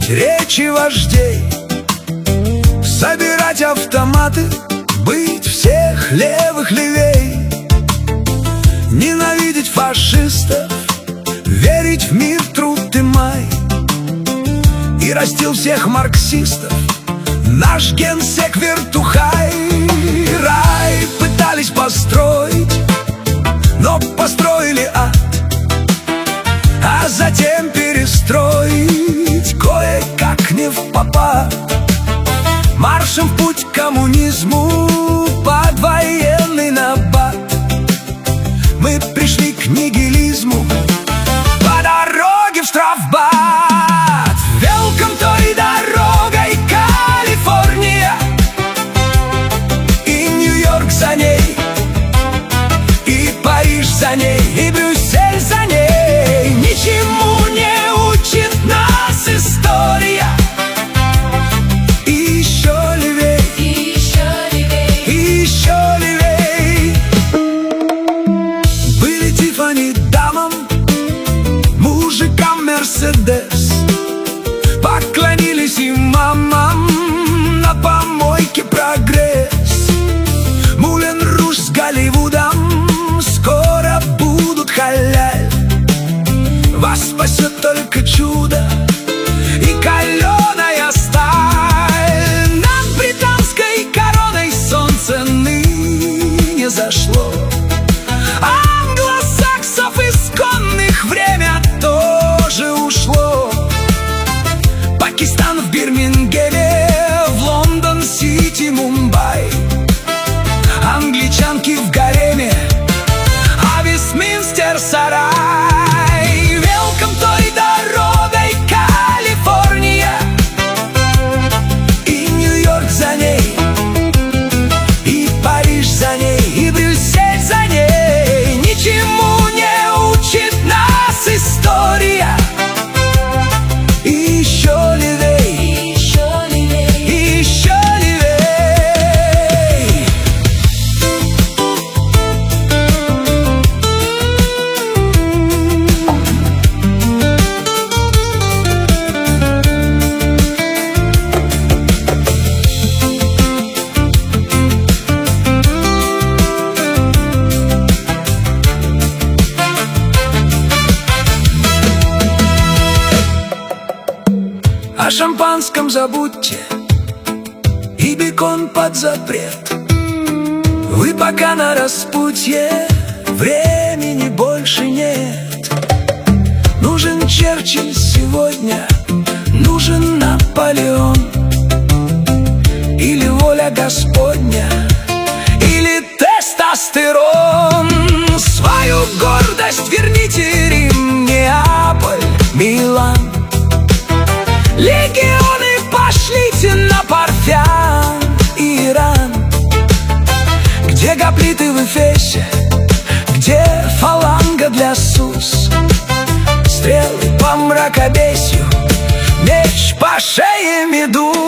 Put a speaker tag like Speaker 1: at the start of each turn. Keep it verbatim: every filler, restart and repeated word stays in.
Speaker 1: слушать речи вождей, собирать автоматы, быть всех левых левей, ненавидеть фашистов, верить в мир, труд и май. И растил всех марксистов наш генсек Вертухай. Рай пытались построить, но построили ад, а затем перестроить кое-как не впопад. Маршем в путь к коммунизму под военный набат мы пришли к нигилизму по дороге в штрафбат. Велком той дорогой Калифорния, и Нью-Йорк за ней, и Париж за ней, и Брюссель за ней. Ничему не учит нас история. И еще левей, и еще левей, и еще левей. Были Тиффани дамам, мужикам Мерседес, поклонились и мамам на помойке Прогресс. Мулен Руж с Голливудом скоро будут халяль. Вас спасет только чудо и каленая сталь. Над британской короной солнце ныне зашло. Англосаксов исконных время тоже ушло. Пакистан в Бирмингеме, в Лондон-Сити, Мумбай. Англичанки в гареме, а Вестминстер сарай. Велком той дорогой Калифорния, и Нью-Йорк за ней, и Париж за ней, и Брюссель за ней. Ничему не учит нас история. И еще левей, и еще левей, и еще левей. О шампанском забудьте, и бекон под запрет. Вы пока на распутье, времени больше нет. Нужен Черчилль сегодня, нужен Наполеон, или воля Господня, или тестостерон. Свою гордость верните, Рим, Неаполь, Милан. Легионы пошлите на Парфян, Иран. Где гоплиты в Эфесе, где фаланга для Сус, стрелы по мракобесью, меч по шее медуз.